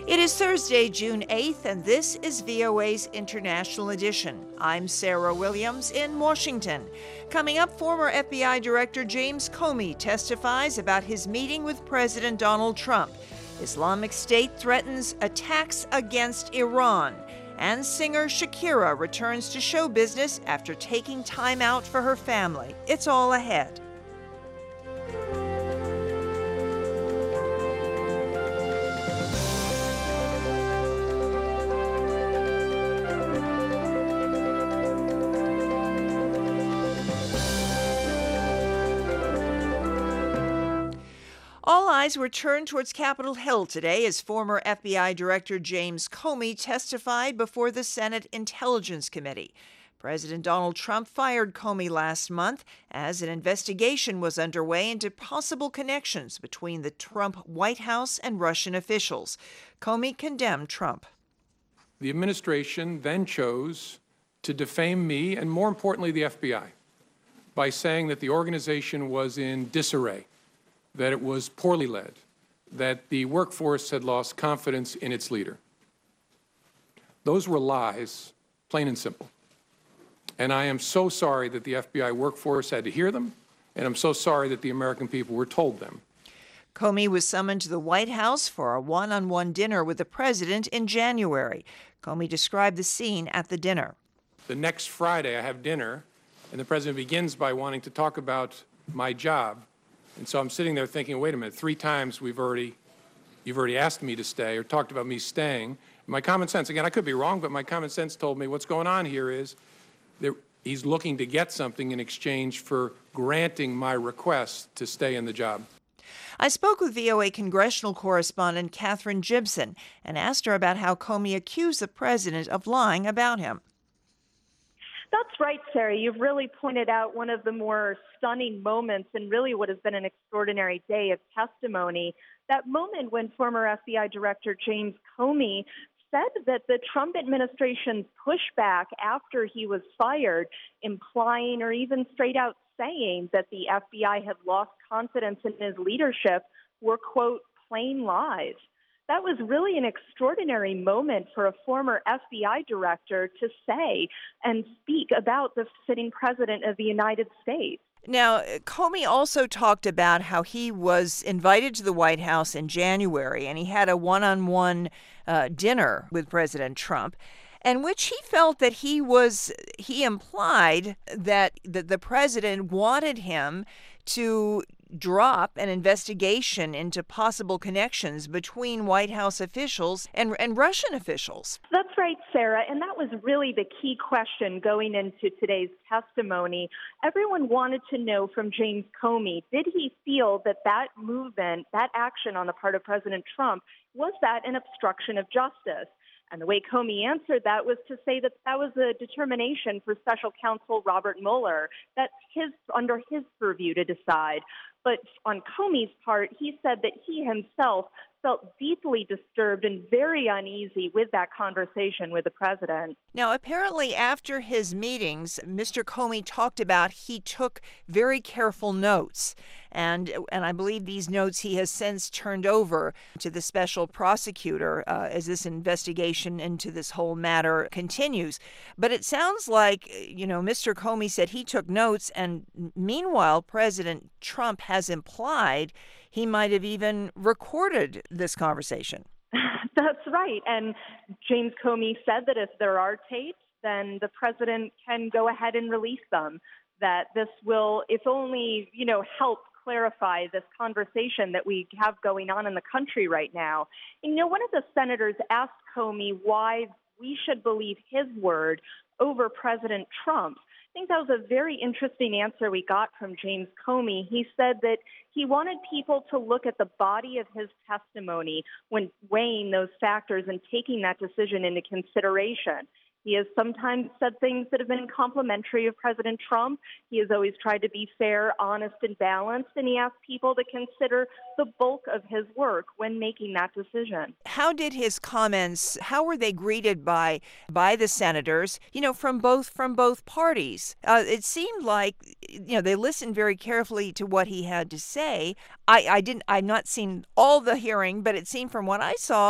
It is Thursday, June 8th, and this is VOA's International Edition. I'm Sarah Williams in Washington. Coming up, former FBI Director James Comey testifies about his meeting with President Donald Trump. Islamic State threatens attacks against Iran. And singer Shakira returns to show business after taking time out for her family. It's all ahead. All eyes were turned towards Capitol Hill today as former FBI Director James Comey testified before the Senate Intelligence Committee. President Donald Trump fired Comey last month as an investigation was underway into possible connections between the Trump White House and Russian officials. Comey condemned Trump. The administration then chose to defame me and, more importantly, the FBI by saying that the organization was in disarray, that it was poorly led, that the workforce had lost confidence in its leader. Those were lies, plain and simple. And I am so sorry that the FBI workforce had to hear them, and I'm so sorry that the American people were told them. Comey was summoned to the White House for a one-on-one dinner with the president in January. Comey described the scene at the dinner. The next Friday I have dinner, and the president begins by wanting to talk about my job. And so I'm sitting there thinking, wait a minute, 3 times you've already asked me to stay or talked about me staying. My common sense, again, I could be wrong, but my common sense told me what's going on here is that he's looking to get something in exchange for granting my request to stay in the job. I spoke with VOA congressional correspondent Katherine Gibson and asked her about how Comey accused the president of lying about him. That's right, Sarah. You've really pointed out one of the more stunning moments and really what has been an extraordinary day of testimony. That moment when former FBI Director James Comey said that the Trump administration's pushback after he was fired, implying or even straight out saying that the FBI had lost confidence in his leadership, were, quote, plain lies. That was really an extraordinary moment for a former FBI director to say and speak about the sitting president of the United States. Now, Comey also talked about how he was invited to the White House in January and he had a one-on-one dinner with President Trump, in which he felt that he implied that the president wanted him to drop an investigation into possible connections between White House officials and Russian officials. That's right, Sarah. And that was really the key question going into today's testimony. Everyone wanted to know from James Comey, did he feel that movement, that action on the part of President Trump, was that an obstruction of justice? And the way Comey answered that was to say that was a determination for Special Counsel Robert Mueller. That's under his purview to decide. But on Comey's part, he said that he himself felt deeply disturbed and very uneasy with that conversation with the president. Now, apparently after his meetings, Mr. Comey talked about he took very careful notes. And I believe these notes he has since turned over to the special prosecutor as this investigation into this whole matter continues. But it sounds like, Mr. Comey said he took notes, and meanwhile, President Trump has implied he might have even recorded this conversation. That's right. And James Comey said that if there are tapes, then the president can go ahead and release them, that this will, if only, help clarify this conversation that we have going on in the country right now. And, one of the senators asked Comey why we should believe his word over President Trump. I think that was a very interesting answer we got from James Comey. He said that he wanted people to look at the body of his testimony when weighing those factors and taking that decision into consideration. He has sometimes said things that have been complimentary of President Trump. He has always tried to be fair, honest, and balanced, and he asked people to consider the bulk of his work when making that decision. How did his comments, how were they greeted by the senators, from both parties? It seemed like, they listened very carefully to what he had to say. I've not seen all the hearing, but it seemed from what I saw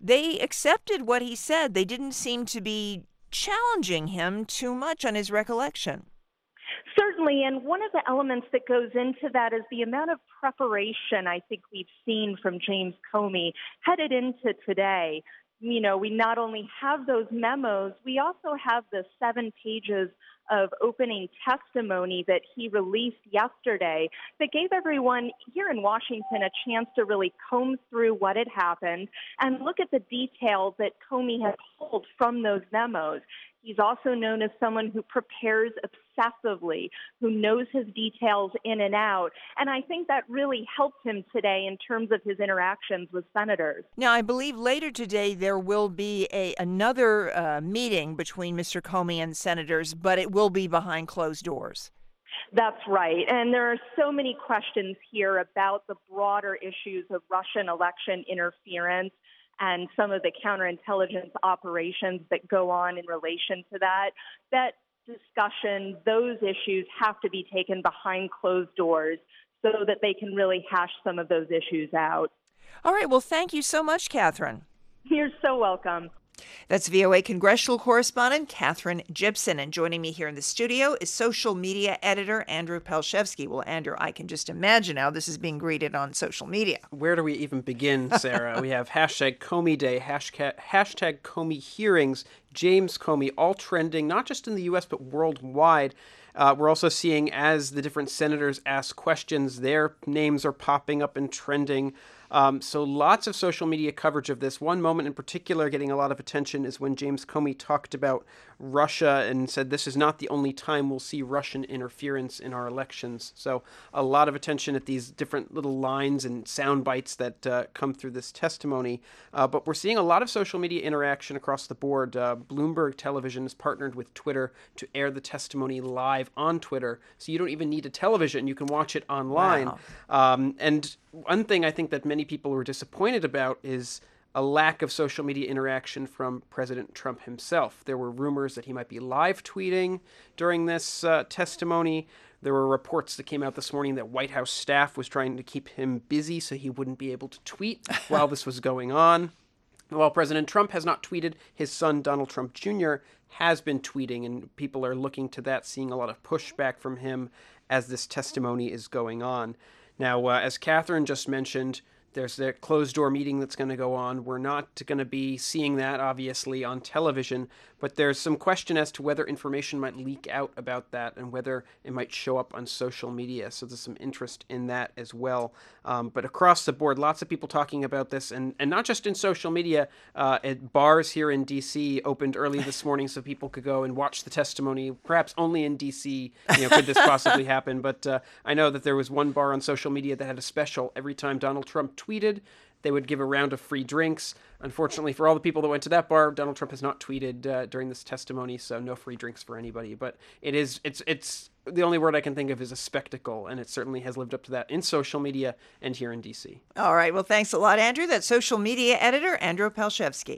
they accepted what he said. They didn't seem to be challenging him too much on his recollection. Certainly, and one of the elements that goes into that is the amount of preparation I think we've seen from James Comey headed into today. You know, we not only have those memos, we also have the 7 pages of opening testimony that he released yesterday that gave everyone here in Washington a chance to really comb through what had happened and look at the details that Comey had pulled from those memos. He's also known as someone who prepares obsessively, who knows his details in and out. And I think that really helped him today in terms of his interactions with senators. Now, I believe later today there will be another meeting between Mr. Comey and senators, but it will be behind closed doors. That's right. And there are so many questions here about the broader issues of Russian election interference and some of the counterintelligence operations that go on in relation to that. That discussion, those issues have to be taken behind closed doors so that they can really hash some of those issues out. All right. Well, thank you so much, Catherine. You're so welcome. That's VOA congressional correspondent Catherine Gibson. And joining me here in the studio is social media editor Andrew Pelshevsky. Well, Andrew, I can just imagine how this is being greeted on social media. Where do we even begin, Sarah? We have hashtag Comey Day, hashtag Comey hearings, James Comey, all trending, not just in the U.S., but worldwide. We're also seeing as the different senators ask questions, their names are popping up and trending. So lots of social media coverage of this. One moment in particular getting a lot of attention is when James Comey talked about Russia and said this is not the only time we'll see Russian interference in our elections. So a lot of attention at these different little lines and sound bites that come through this testimony. But we're seeing a lot of social media interaction across the board. Bloomberg Television has partnered with Twitter to air the testimony live on Twitter. So you don't even need a television. You can watch it online. Wow. And one thing I think that many people were disappointed about is a lack of social media interaction from President Trump himself. There were rumors that he might be live tweeting during this testimony. There were reports that came out this morning that White House staff was trying to keep him busy so he wouldn't be able to tweet while this was going on. While President Trump has not tweeted, his son Donald Trump Jr. has been tweeting, and people are looking to that, seeing a lot of pushback from him as this testimony is going on. Now, as Catherine just mentioned, there's that closed-door meeting that's going to go on. We're not going to be seeing that, obviously, on television, but there's some question as to whether information might leak out about that and whether it might show up on social media. So there's some interest in that as well. But across the board, lots of people talking about this, and not just in social media. At bars here in D.C. opened early this morning so people could go and watch the testimony. Perhaps only in D.C. Could this possibly happen. But I know that there was one bar on social media that had a special every time Donald Trump tweeted. They would give a round of free drinks. Unfortunately, for all the people that went to that bar, Donald Trump has not tweeted during this testimony, so no free drinks for anybody. But it's the only word I can think of is a spectacle, and it certainly has lived up to that in social media and here in D.C. All right. Well, thanks a lot, Andrew. That's social media editor Andrew Pelshevsky.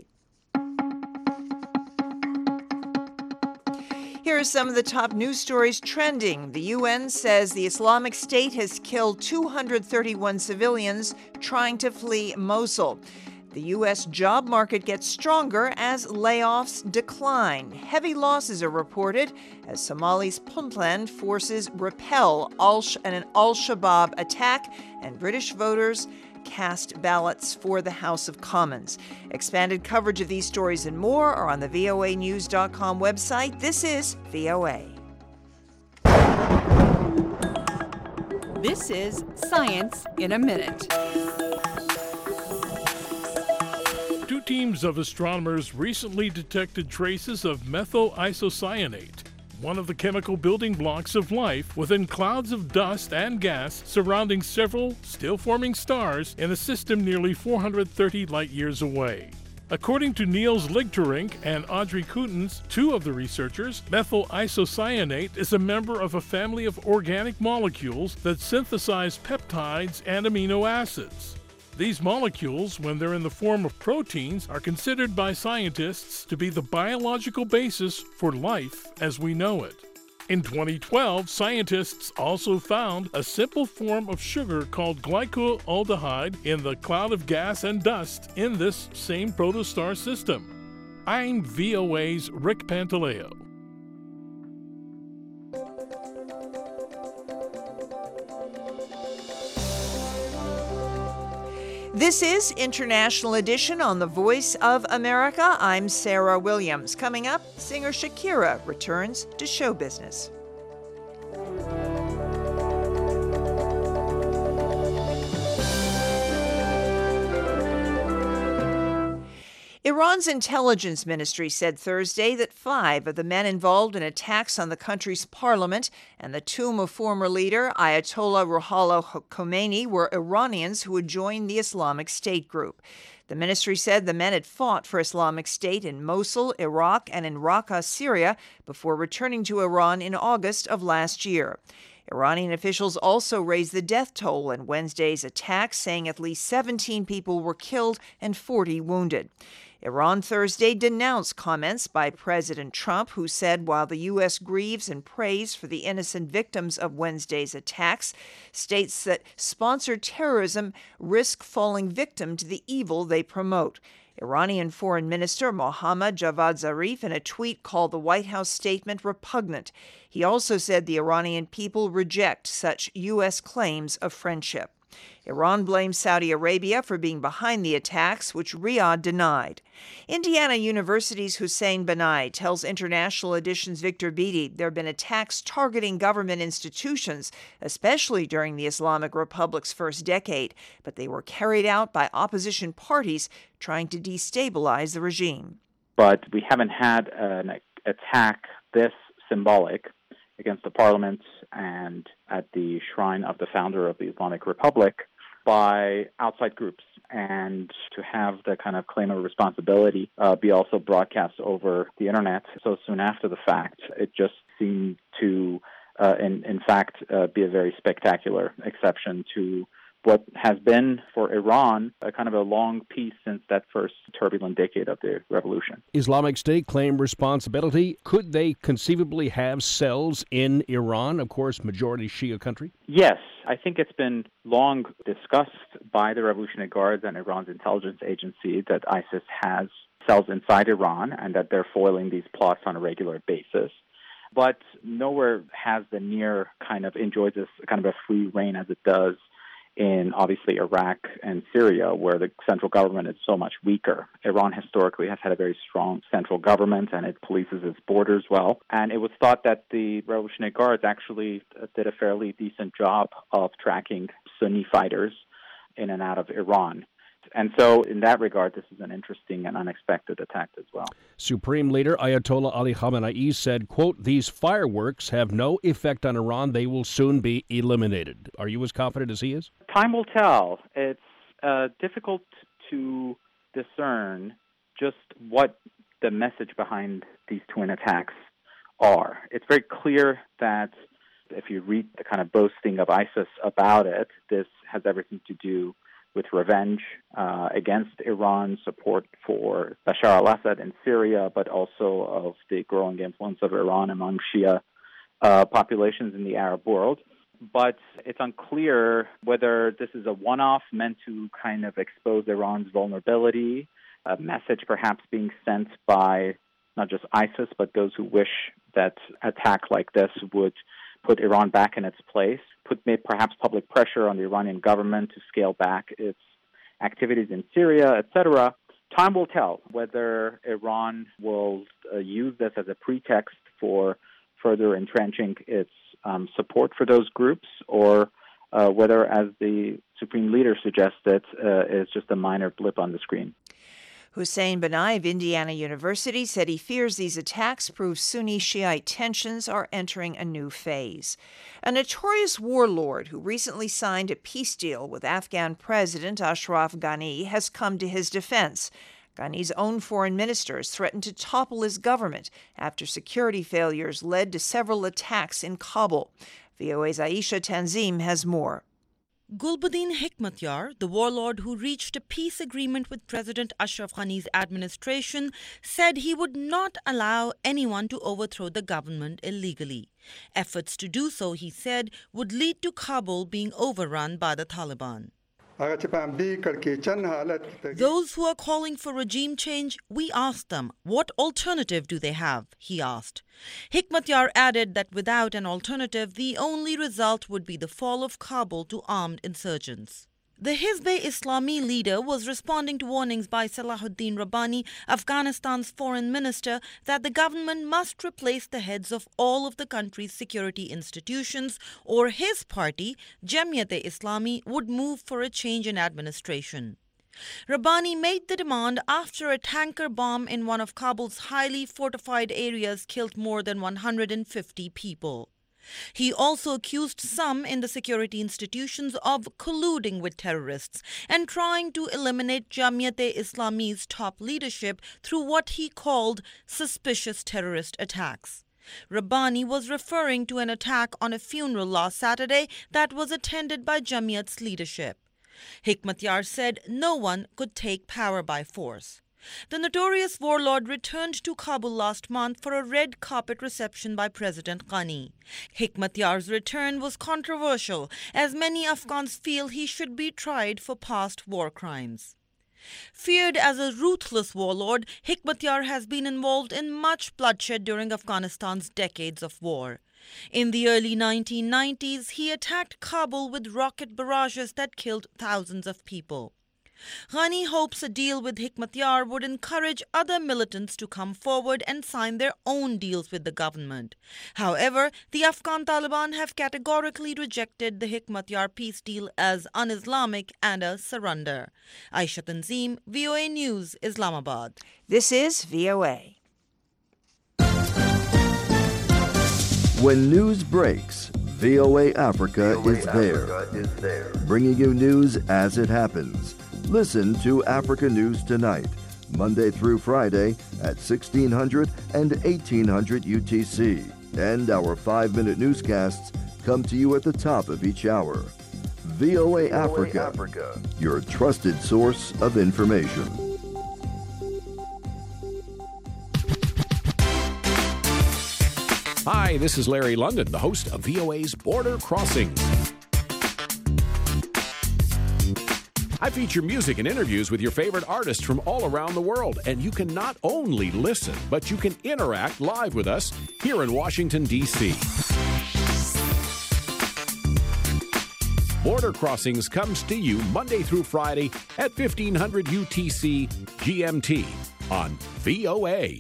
Here are some of the top news stories trending. The UN says the Islamic State has killed 231 civilians trying to flee Mosul. The U.S. job market gets stronger as layoffs decline. Heavy losses are reported as Somali's Puntland forces repel an al-Shabaab attack, and British voters cast ballots for the House of Commons. Expanded coverage of these stories and more are on the voanews.com website. This is VOA. This is Science in a Minute. Two teams of astronomers recently detected traces of methyl isocyanate, one of the chemical building blocks of life, within clouds of dust and gas surrounding several still-forming stars in a system nearly 430 light-years away. According to Niels Ligterink and Audrey Coutens, two of the researchers, methyl isocyanate is a member of a family of organic molecules that synthesize peptides and amino acids. These molecules, when they're in the form of proteins, are considered by scientists to be the biological basis for life as we know it. In 2012, scientists also found a simple form of sugar called glycolaldehyde in the cloud of gas and dust in this same protostar system. I'm VOA's Rick Pantaleo. This is International Edition on the Voice of America. I'm Sarah Williams. Coming up, singer Shakira returns to show business. Iran's intelligence ministry said Thursday that 5 of the men involved in attacks on the country's parliament and the tomb of former leader Ayatollah Ruhollah Khomeini were Iranians who had joined the Islamic State group. The ministry said the men had fought for Islamic State in Mosul, Iraq, and in Raqqa, Syria, before returning to Iran in August of last year. Iranian officials also raised the death toll in Wednesday's attacks, saying at least 17 people were killed and 40 wounded. Iran Thursday denounced comments by President Trump, who said while the U.S. grieves and prays for the innocent victims of Wednesday's attacks, states that sponsor terrorism risk falling victim to the evil they promote. Iranian Foreign Minister Mohammad Javad Zarif in a tweet called the White House statement repugnant. He also said the Iranian people reject such U.S. claims of friendship. Iran blames Saudi Arabia for being behind the attacks, which Riyadh denied. Indiana University's Hussein Banai tells International Edition's Victor Beatty there have been attacks targeting government institutions, especially during the Islamic Republic's first decade, but they were carried out by opposition parties trying to destabilize the regime. But we haven't had an attack this symbolic against the parliament and at the shrine of the founder of the Islamic Republic by outside groups, and to have the kind of claim of responsibility be also broadcast over the internet so soon after the fact, it just seemed to, in fact, be a very spectacular exception to what has been for Iran a kind of a long peace since that first turbulent decade of the revolution. Islamic State claimed responsibility. Could they conceivably have cells in Iran, of course, majority Shia country? Yes, I think it's been long discussed by the Revolutionary Guards and Iran's intelligence agency that ISIS has cells inside Iran and that they're foiling these plots on a regular basis. But nowhere has the near kind of enjoyed this kind of a free reign as it does in obviously Iraq and Syria, where the central government is so much weaker. Iran historically has had a very strong central government, and it polices its borders well. And it was thought that the Revolutionary Guards actually did a fairly decent job of tracking Sunni fighters in and out of Iran. And so in that regard, this is an interesting and unexpected attack as well. Supreme Leader Ayatollah Ali Khamenei said, quote, "These fireworks have no effect on Iran. They will soon be eliminated." Are you as confident as he is? Time will tell. It's difficult to discern just what the message behind these twin attacks are. It's very clear that if you read the kind of boasting of ISIS about it, this has everything to do with revenge against Iran, support for Bashar al-Assad in Syria, but also of the growing influence of Iran among Shia populations in the Arab world. But it's unclear whether this is a one-off meant to kind of expose Iran's vulnerability, a message perhaps being sent by not just ISIS, but those who wish that attack like this would put Iran back in its place, put perhaps public pressure on the Iranian government to scale back its activities in Syria, etc. Time will tell whether Iran will use this as a pretext for further entrenching its support for those groups, or whether, as the Supreme Leader suggested, is just a minor blip on the screen. Hussein Banai of Indiana University said he fears these attacks prove Sunni Shiite tensions are entering a new phase. A notorious warlord who recently signed a peace deal with Afghan President Ashraf Ghani has come to his defense. Ghani's own foreign ministers threatened to topple his government after security failures led to several attacks in Kabul. VOA's Aisha Tanzim has more. Gulbuddin Hekmatyar, the warlord who reached a peace agreement with President Ashraf Ghani's administration, said he would not allow anyone to overthrow the government illegally. Efforts to do so, he said, would lead to Kabul being overrun by the Taliban. Those who are calling for regime change, we asked them, what alternative do they have? He asked. Hekmatyar added that without an alternative, the only result would be the fall of Kabul to armed insurgents. The Hizb-e-Islami leader was responding to warnings by Salahuddin Rabbani, Afghanistan's foreign minister, that the government must replace the heads of all of the country's security institutions, or his party, Jamiat-e-Islami, would move for a change in administration. Rabbani made the demand after a tanker bomb in one of Kabul's highly fortified areas killed more than 150 people. He also accused some in the security institutions of colluding with terrorists and trying to eliminate Jamiat-e-Islami's top leadership through what he called suspicious terrorist attacks. Rabbani was referring to an attack on a funeral last Saturday that was attended by Jamiat's leadership. Hekmatyar said no one could take power by force. The notorious warlord returned to Kabul last month for a red carpet reception by President Ghani. Hekmatyar's return was controversial, as many Afghans feel he should be tried for past war crimes. Feared as a ruthless warlord, Hekmatyar has been involved in much bloodshed during Afghanistan's decades of war. In the early 1990s, he attacked Kabul with rocket barrages that killed thousands of people. Ghani hopes a deal with Hekmatyar would encourage other militants to come forward and sign their own deals with the government. However, the Afghan Taliban have categorically rejected the Hekmatyar peace deal as un-Islamic and a surrender. Aisha Tanzim, VOA News, Islamabad. This is VOA. When news breaks, VOA Africa is there, bringing you news as it happens. Listen to Africa News Tonight, Monday through Friday at 1600 and 1800 UTC. And our 5-minute newscasts come to you at the top of each hour. VOA Africa, your trusted source of information. Hi, this is Larry London, the host of VOA's Border Crossings. I feature music and interviews with your favorite artists from all around the world, and you can not only listen, but you can interact live with us here in Washington, D.C. Border Crossings comes to you Monday through Friday at 1500 UTC GMT on VOA.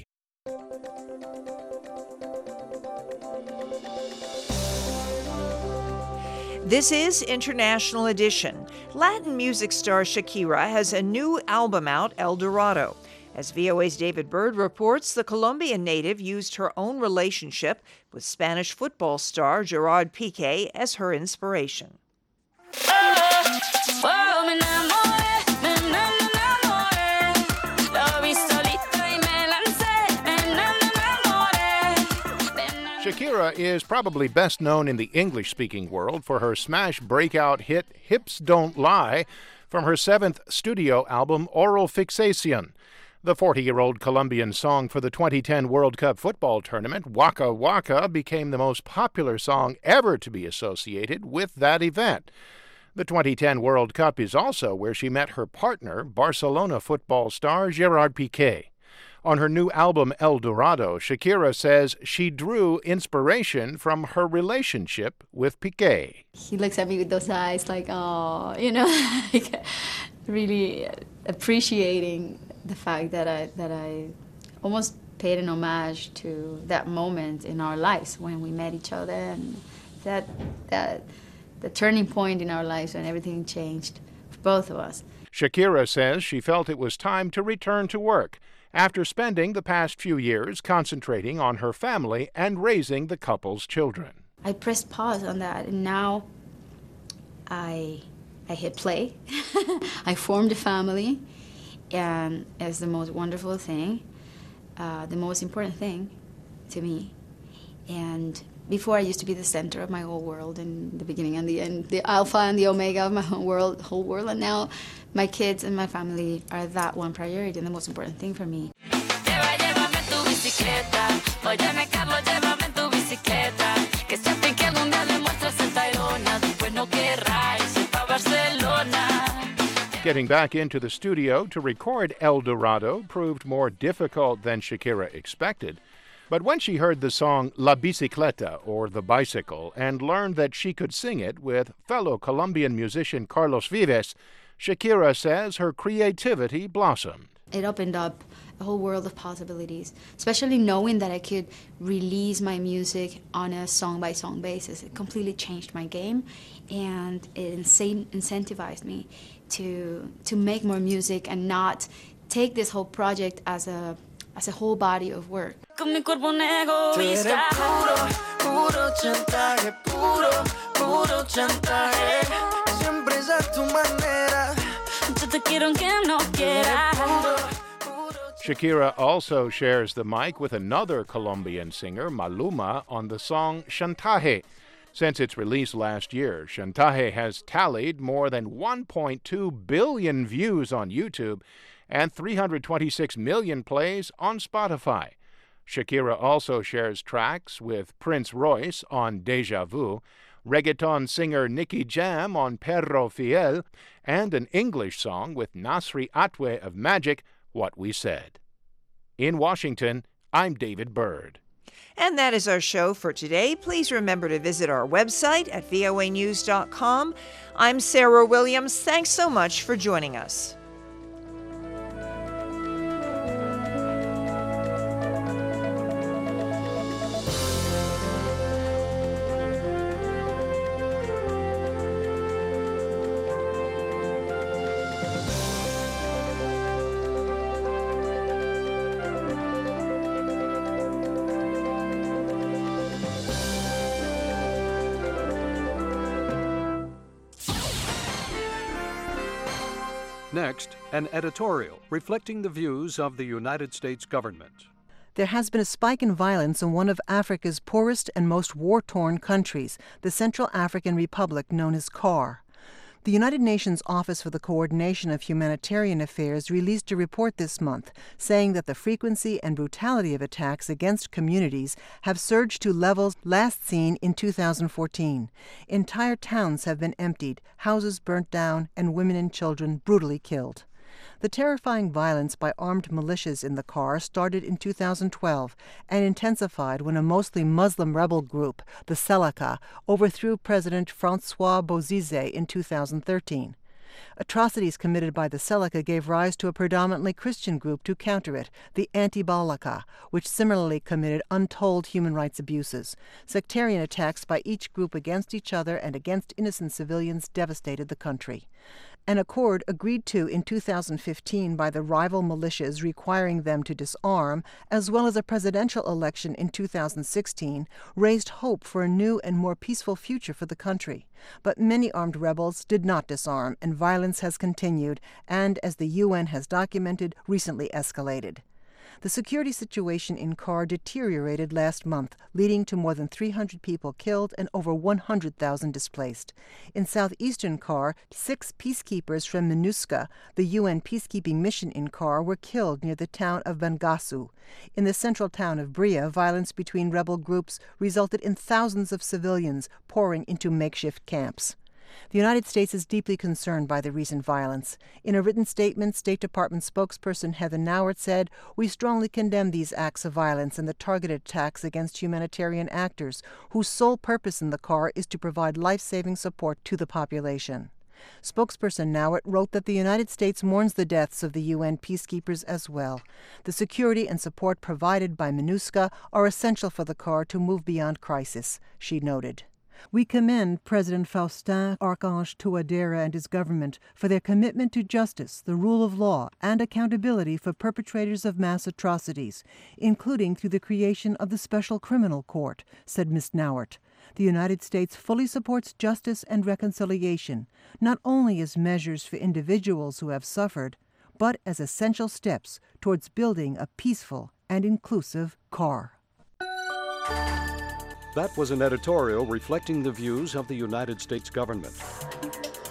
This is International Edition. Latin music star Shakira has a new album out, El Dorado. As VOA's David Byrd reports, the Colombian native used her own relationship with Spanish football star Gerard Piqué as her inspiration. Shakira is probably best known in the English-speaking world for her smash breakout hit Hips Don't Lie from her 7th studio album Oral Fixation. The 40-year-old Colombian song for the 2010 World Cup football tournament, Waka Waka, became the most popular song ever to be associated with that event. The 2010 World Cup is also where she met her partner, Barcelona football star Gerard Piqué. On her new album, El Dorado, Shakira says she drew inspiration from her relationship with Piqué. He looks at me with those eyes like, oh, like really appreciating the fact that I almost paid an homage to that moment in our lives when we met each other, and that the turning point in our lives when everything changed for both of us. Shakira says she felt it was time to return to work after spending the past few years concentrating on her family and raising the couple's children. I pressed pause on that, and now I hit play. I formed a family, and it's the most wonderful thing, the most important thing to me. And Before I used to be the center of my whole world in the beginning and the end, the alpha and the omega of my whole world. And now my kids and my family are that one priority and the most important thing for me. Getting back into the studio to record El Dorado proved more difficult than Shakira expected. But when she heard the song La Bicicleta, or The Bicycle, and learned that she could sing it with fellow Colombian musician Carlos Vives, Shakira says her creativity blossomed. It opened up a whole world of possibilities, especially knowing that I could release my music on a song-by-song basis. It completely changed my game, and it incentivized me to make more music and not take this whole project as a whole body of work. Shakira also shares the mic with another Colombian singer, Maluma, on the song Chantaje. Since its release last year, Chantaje has tallied more than 1.2 billion views on YouTube and 326 million plays on Spotify. Shakira also shares tracks with Prince Royce on Deja Vu, reggaeton singer Nicky Jam on Perro Fiel, and an English song with Nasri Atwe of Magic, What We Said. In Washington, I'm David Byrd. And that is our show for today. Please remember to visit our website at voanews.com. I'm Sarah Williams. Thanks so much for joining us. Next, an editorial reflecting the views of the United States government. There has been a spike in violence in one of Africa's poorest and most war-torn countries, the Central African Republic known as CAR. The United Nations Office for the Coordination of Humanitarian Affairs released a report this month saying that the frequency and brutality of attacks against communities have surged to levels last seen in 2014. Entire towns have been emptied, houses burnt down, and women and children brutally killed. The terrifying violence by armed militias in the CAR started in 2012 and intensified when a mostly Muslim rebel group, the Seleka, overthrew President Francois Bozize in 2013. Atrocities committed by the Seleka gave rise to a predominantly Christian group to counter it, the Anti-Balaka, which similarly committed untold human rights abuses. Sectarian attacks by each group against each other and against innocent civilians devastated the country. An accord agreed to in 2015 by the rival militias requiring them to disarm, as well as a presidential election in 2016, raised hope for a new and more peaceful future for the country. But many armed rebels did not disarm, and violence has continued and, as the UN has documented, recently escalated. The security situation in CAR deteriorated last month, leading to more than 300 people killed and over 100,000 displaced. In southeastern CAR, 6 peacekeepers from MINUSCA, the UN peacekeeping mission in CAR, were killed near the town of Bangassou. In the central town of Bria, violence between rebel groups resulted in thousands of civilians pouring into makeshift camps. The United States is deeply concerned by the recent violence. In a written statement, State Department spokesperson Heather Nauert said, "We strongly condemn these acts of violence and the targeted attacks against humanitarian actors whose sole purpose in the CAR is to provide life-saving support to the population." Spokesperson Nauert wrote that the United States mourns the deaths of the UN peacekeepers as well. The security and support provided by MINUSCA are essential for the CAR to move beyond crisis, she noted. We commend President Faustin Archange Touadéra and his government for their commitment to justice, the rule of law, and accountability for perpetrators of mass atrocities, including through the creation of the Special Criminal Court, said Ms. Nauert. The United States fully supports justice and reconciliation, not only as measures for individuals who have suffered, but as essential steps towards building a peaceful and inclusive CAR. That was an editorial reflecting the views of the United States government.